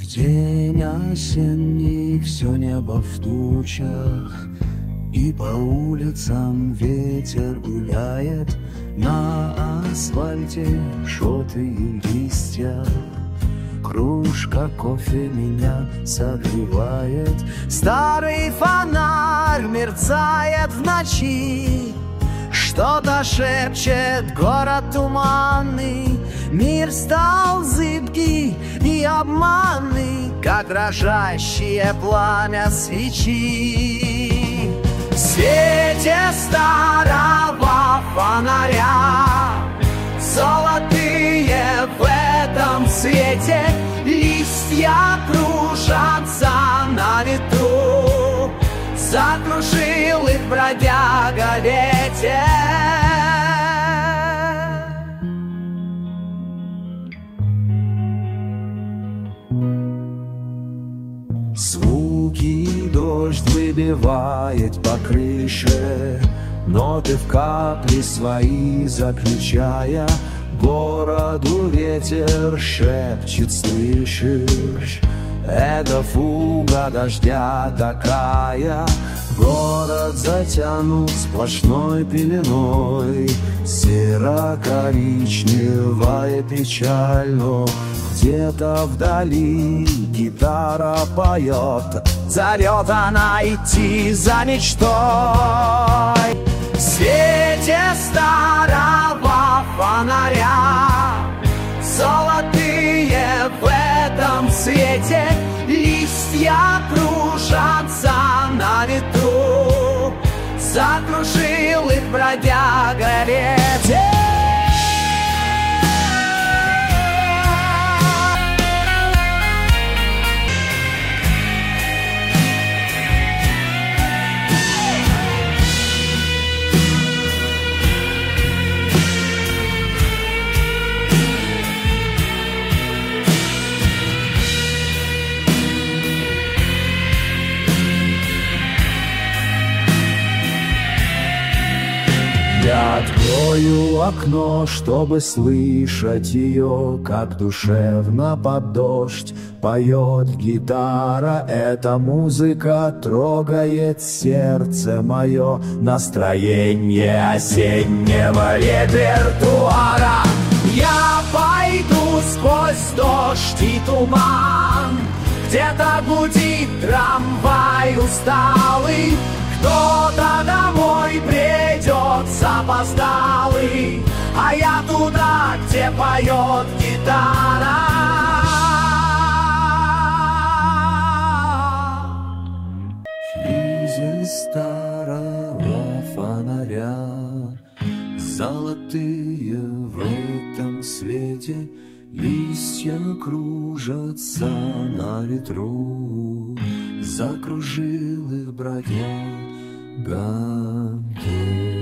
В день осенний все небо в тучах, и по улицам ветер гуляет, на асфальте желтые листья. Кружка кофе меня согревает, старый фонарь мерцает в ночи. Что-то шепчет город туманный, мир стал зыбкий и обманный, как дрожащее пламя свечи. В свете старого фонаря, золотые в этом свете, листья кружатся на ветру, закружил их бродяга ветер. Звуки дождь выбивает по крыше, ноты в капли свои заключая. Городу ветер шепчет, слышишь? Это фуга дождя такая. Город затянут сплошной пеленой, серо-коричневая печаль, но где-то вдали гитара поет, зовет она идти за мечтой. В свете старого фонаря, золотые в этом свете, листья кружатся на ветру, закружил их бродяга ветер. Я открою окно, чтобы слышать ее, как душевно под дождь поет гитара. Эта музыка трогает сердце мое, настроение осеннего репертуара. Я пойду сквозь дождь и туман, где-то гудит трамвай усталый, кто-то домой придет запоздалый, а я туда, где поет гитара. Физель старого фонаря, золотые в этом свете, листья кружатся на ветру, закружил их бродяга.